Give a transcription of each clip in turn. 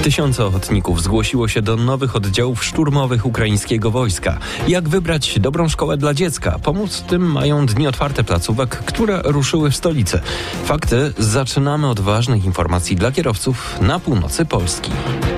Tysiące ochotników zgłosiło się do nowych oddziałów szturmowych ukraińskiego wojska. Jak wybrać dobrą szkołę dla dziecka? Pomóc tym mają dni otwarte placówek, które ruszyły w stolicy. Fakty zaczynamy od ważnych informacji dla kierowców na północy Polski.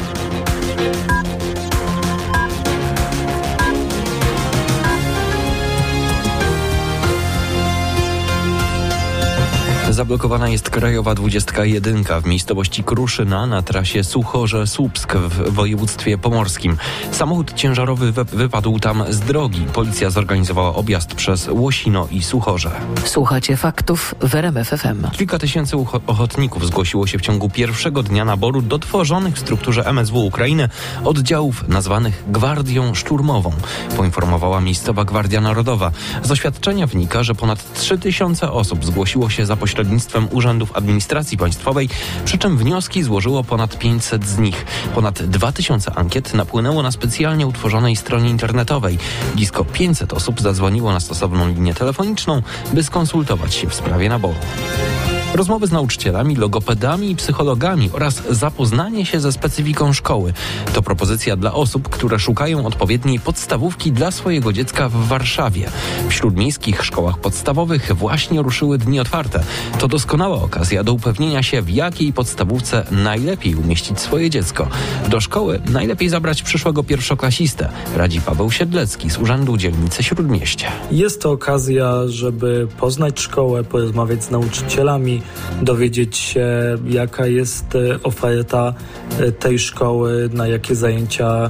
Zablokowana jest krajowa 21 w miejscowości Kruszyna na trasie Suchorze-Słupsk w województwie pomorskim. Samochód ciężarowy wypadł tam z drogi. Policja zorganizowała objazd przez Łosino i Suchorze. Słuchacie faktów w RMF FM. Kilka tysięcy ochotników zgłosiło się w ciągu pierwszego dnia naboru do tworzonych w strukturze MSW Ukrainy oddziałów nazwanych Gwardią Szturmową, poinformowała miejscowa Gwardia Narodowa. Z oświadczenia wynika, że ponad 3000 osób zgłosiło się za pośrednictwem urzędów administracji państwowej, przy czym wnioski złożyło ponad 500 z nich. Ponad 2000 ankiet napłynęło na specjalnie utworzonej stronie internetowej. Blisko 500 osób zadzwoniło na stosowną linię telefoniczną, by skonsultować się w sprawie naboru. Rozmowy z nauczycielami, logopedami i psychologami oraz zapoznanie się ze specyfiką szkoły. To propozycja dla osób, które szukają odpowiedniej podstawówki dla swojego dziecka w Warszawie. W śródmiejskich szkołach podstawowych właśnie ruszyły dni otwarte. To doskonała okazja do upewnienia się, w jakiej podstawówce najlepiej umieścić swoje dziecko. Do szkoły najlepiej zabrać przyszłego pierwszoklasistę, radzi Paweł Siedlecki z Urzędu Dzielnicy Śródmieście. Jest to okazja, żeby poznać szkołę, porozmawiać z nauczycielami, dowiedzieć się, jaka jest oferta tej szkoły, na jakie zajęcia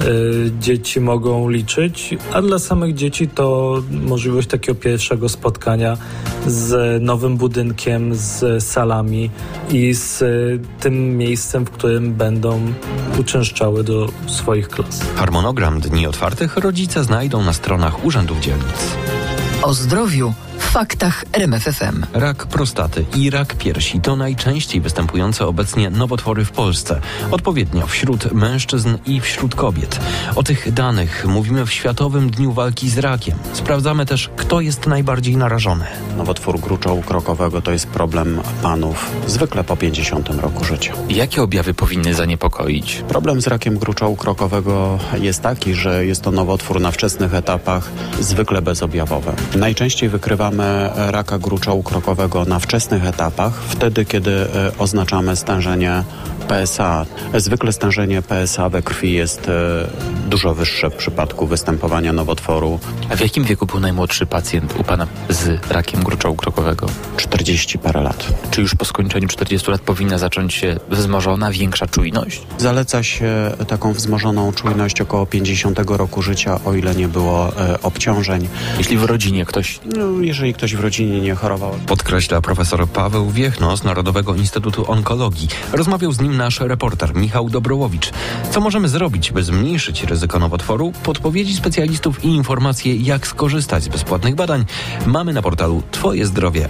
dzieci mogą liczyć, a dla samych dzieci to możliwość takiego pierwszego spotkania z nowym budynkiem, z salami i z tym miejscem, w którym będą uczęszczały do swoich klas. Harmonogram dni otwartych rodzice znajdą na stronach urzędów dzielnic. O zdrowiu w faktach RMF FM. Rak prostaty i rak piersi to najczęściej występujące obecnie nowotwory w Polsce. Odpowiednio wśród mężczyzn i wśród kobiet. O tych danych mówimy w Światowym Dniu Walki z Rakiem. Sprawdzamy też, kto jest najbardziej narażony. Nowotwór gruczołu krokowego to jest problem panów zwykle po 50 roku życia. Jakie objawy powinny zaniepokoić? Problem z rakiem gruczołu krokowego jest taki, że jest to nowotwór na wczesnych etapach, zwykle bezobjawowy. Najczęściej wykrywamy raka gruczołu krokowego na wczesnych etapach, wtedy kiedy oznaczamy stężenie PSA. Zwykle stężenie PSA we krwi jest dużo wyższe w przypadku występowania nowotworu. A w jakim wieku był najmłodszy pacjent u pana z rakiem gruczołu krokowego? 40 parę lat. Czy już po skończeniu 40 lat powinna zacząć się wzmożona, większa czujność? Zaleca się taką wzmożoną czujność około 50 roku życia, o ile nie było obciążeń. Jeśli w rodzinie ktoś... jeżeli ktoś w rodzinie nie chorował. Podkreśla profesor Paweł Wiechno z Narodowego Instytutu Onkologii. Rozmawiał z nim nasz reporter Michał Dobrołowicz. Co możemy zrobić, by zmniejszyć ryzyko nowotworu? Podpowiedzi specjalistów i informacje, jak skorzystać z bezpłatnych badań mamy na portalu twojezdrowie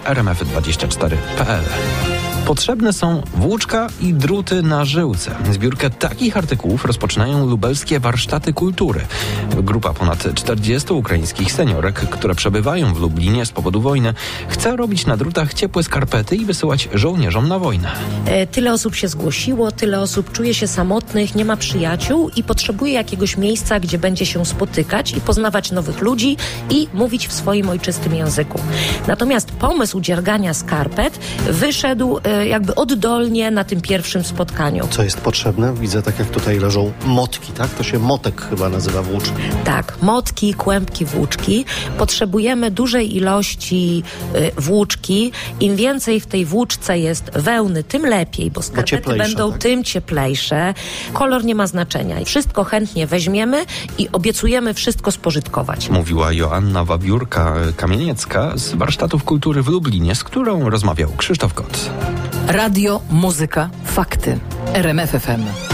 rmf24.pl. Potrzebne są włóczka i druty na żyłce. Zbiórkę takich artykułów rozpoczynają lubelskie warsztaty kultury. Grupa ponad 40 ukraińskich seniorek, które przebywają w Lublinie z powodu wojny, chce robić na drutach ciepłe skarpety i wysyłać żołnierzom na wojnę. Tyle osób się zgłosiło, tyle osób czuje się samotnych, nie ma przyjaciół i potrzebuje jakiegoś miejsca, gdzie będzie się spotykać i poznawać nowych ludzi i mówić w swoim ojczystym języku. Natomiast pomysł dziergania skarpet wyszedł jakby oddolnie na tym pierwszym spotkaniu. Co jest potrzebne? Widzę, tak jak tutaj leżą motki, tak? To się motek chyba nazywa włóczki. Tak, motki, kłębki włóczki. Potrzebujemy dużej ilości włóczki. Im więcej w tej włóczce jest wełny, tym lepiej, bo skarpety będą tak? Tym cieplejsze. Kolor nie ma znaczenia. Wszystko chętnie weźmiemy i obiecujemy wszystko spożytkować. Mówiła Joanna Wabiórka-Kamieniecka z Warsztatów Kultury w Lublinie, z którą rozmawiał Krzysztof Kot. Radio, muzyka, fakty. RMF FM.